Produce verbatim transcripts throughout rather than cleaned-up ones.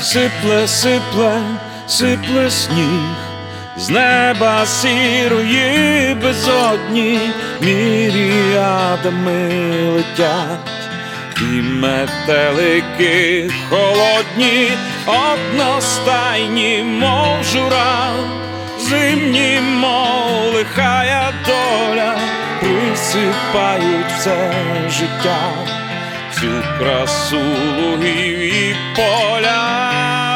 Сипле, сипле, сипле сніг, з неба сірої безодні міріадами летять, і метелики холодні, одностайні, мов жура, зимні, мов лихая доля, присипають все життя, цю красу лугів і поля.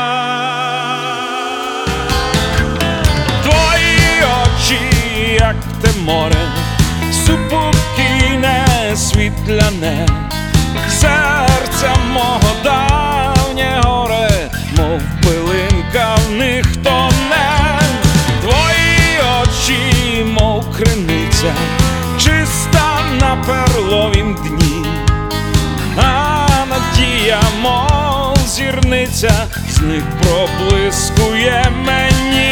Твої очі, як те море, супокійне, світляне, серця мого давнє горе, мов пилинка в них тоне. Твої очі, мов криниця, чиста на перловім дні, а надія, мов зірниця, з них проблискує мені.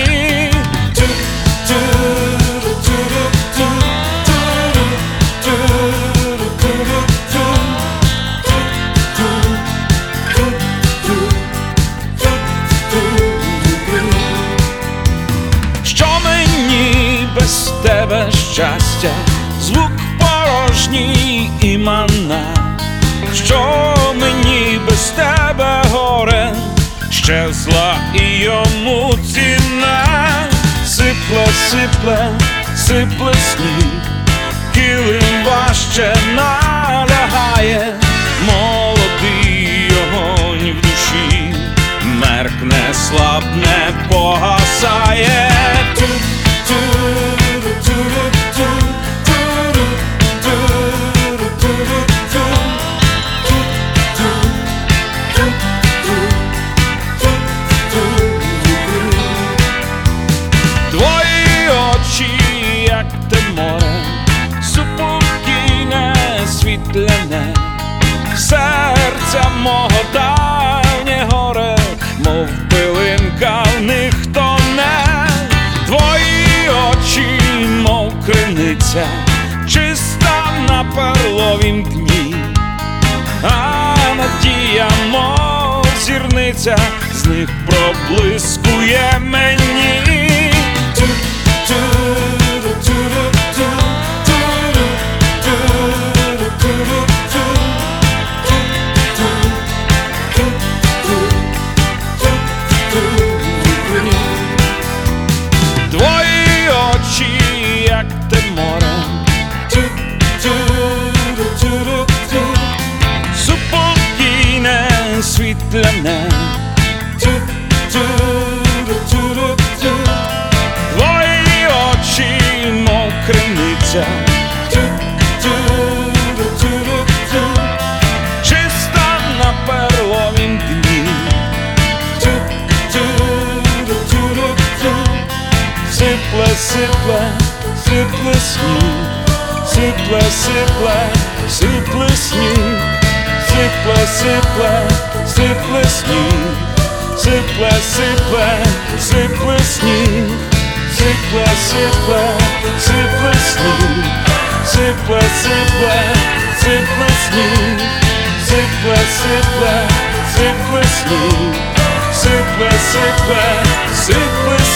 Що мені без тебе щастя, звук порожній і манна, що мені без тебе горе, щезла і йому ціна. Сипле, сипле, сипле сніг, килим важче налягає, молодий огонь в душі меркне, слабне, погасає. Твої очі, як те море, супокійне, світляне, серця мого давнє горе, мов пилинка в них тоне. Твої очі, мов криниця, чиста на перловім дні, а надія, мов зірниця, з них проблискує мені. Твої очі, як те море, супокійне, світляне, твої очі, мов криниця, чиста на перловім дні, сипле, сипле, сипле сніг, сипле, сипле, сипле сніг, сипле, сипле, сипле сніг, сипле, сипле, сипле сніг, сипле, сипле, сипле сніг, сипле, сипле, сипле сніг, сипле, сипле, сипле сніг, сипле, сипле, сипле сніг.